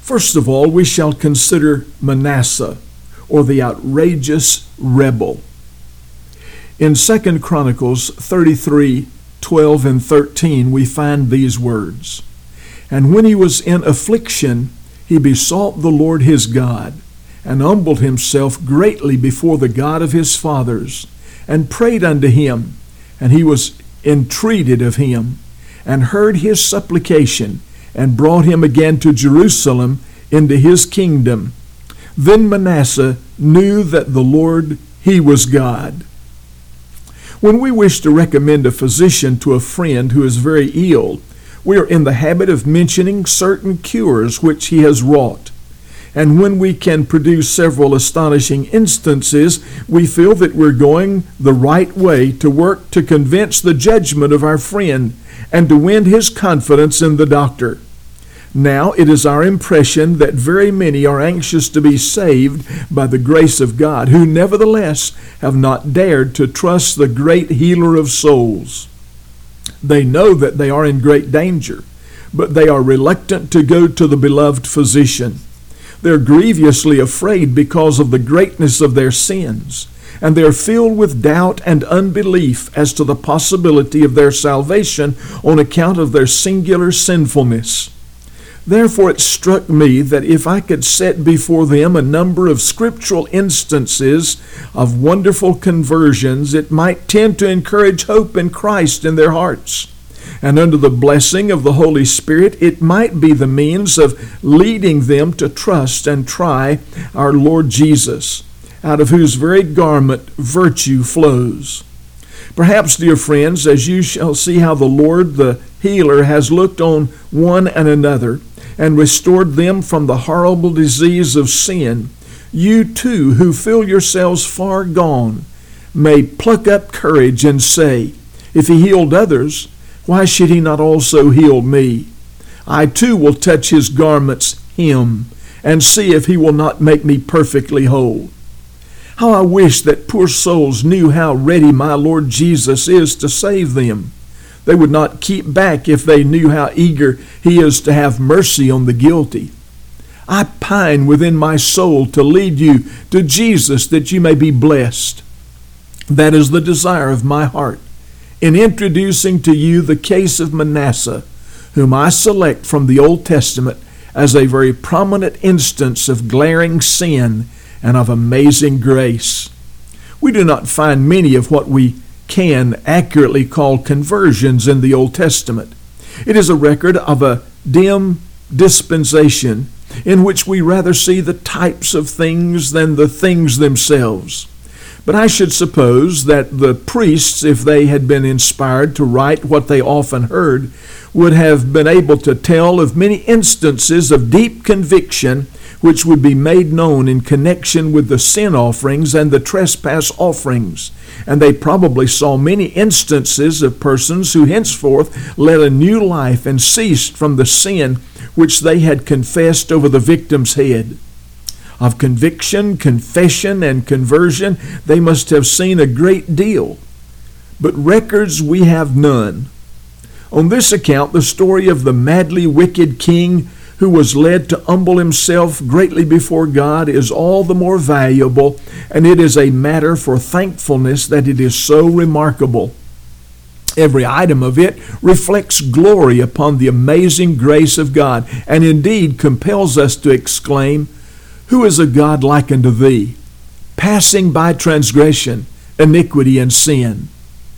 First of all, we shall consider Manasseh, or the outrageous rebel. In 2 Chronicles 33:12 and 13, we find these words. And when he was in affliction, he besought the Lord his God, and humbled himself greatly before the God of his fathers, and prayed unto him, and he was entreated of him, and heard his supplication, and brought him again to Jerusalem into his kingdom. Then Manasseh knew that the Lord, he was God. When we wish to recommend a physician to a friend who is very ill, we are in the habit of mentioning certain cures which he has wrought. And when we can produce several astonishing instances, we feel that we're going the right way to work to convince the judgment of our friend and to win his confidence in the doctor. Now it is our impression that very many are anxious to be saved by the grace of God, who nevertheless have not dared to trust the great healer of souls. They know that they are in great danger, but they are reluctant to go to the beloved physician. They're grievously afraid because of the greatness of their sins, and they're filled with doubt and unbelief as to the possibility of their salvation on account of their singular sinfulness. Therefore it struck me that if I could set before them a number of scriptural instances of wonderful conversions, it might tend to encourage hope in Christ in their hearts. And under the blessing of the Holy Spirit, it might be the means of leading them to trust and try our Lord Jesus, out of whose very garment virtue flows. Perhaps, dear friends, as you shall see how the Lord, the healer, has looked on one and another and restored them from the horrible disease of sin, you too, who feel yourselves far gone, may pluck up courage and say, if he healed others, why should he not also heal me? I too will touch his garment's hem and see if he will not make me perfectly whole. How I wish that poor souls knew how ready my Lord Jesus is to save them. They would not keep back if they knew how eager he is to have mercy on the guilty. I pine within my soul to lead you to Jesus that you may be blessed. That is the desire of my heart in introducing to you the case of Manasseh, whom I select from the Old Testament as a very prominent instance of glaring sin and of amazing grace. We do not find many of what we can accurately call conversions in the Old Testament. It is a record of a dim dispensation in which we rather see the types of things than the things themselves. But I should suppose that the priests, if they had been inspired to write what they often heard, would have been able to tell of many instances of deep conviction which would be made known in connection with the sin offerings and the trespass offerings. And they probably saw many instances of persons who henceforth led a new life and ceased from the sin which they had confessed over the victim's head. Of conviction, confession, and conversion, they must have seen a great deal. But records we have none. On this account, the story of the madly wicked king who was led to humble himself greatly before God is all the more valuable, and it is a matter for thankfulness that it is so remarkable. Every item of it reflects glory upon the amazing grace of God, and indeed compels us to exclaim, who is a God like unto thee, passing by transgression, iniquity, and sin?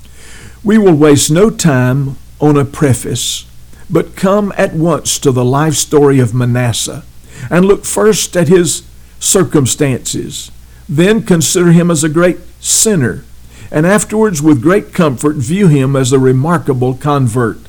We will waste no time on a preface, but come at once to the life story of Manasseh, and look first at his circumstances, then consider him as a great sinner, and afterwards with great comfort view him as a remarkable convert.